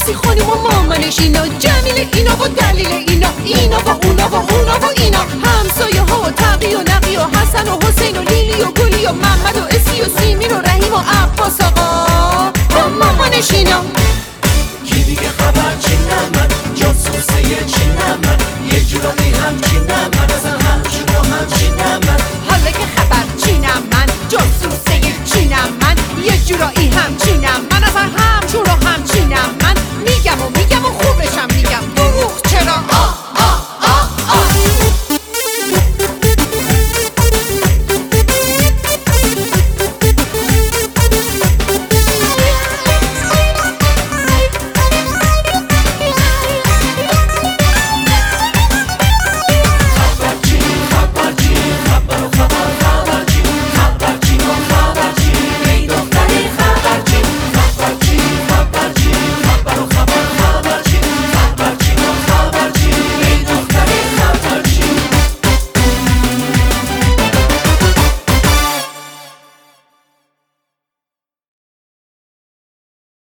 مرسی خانم و مامانش اینا، جمیل اینا و دلیل اینا، اینا و اونا و اونا و اینا، همسایه ها و تقی و نقی و حسن و حسین و لیلی و گلی و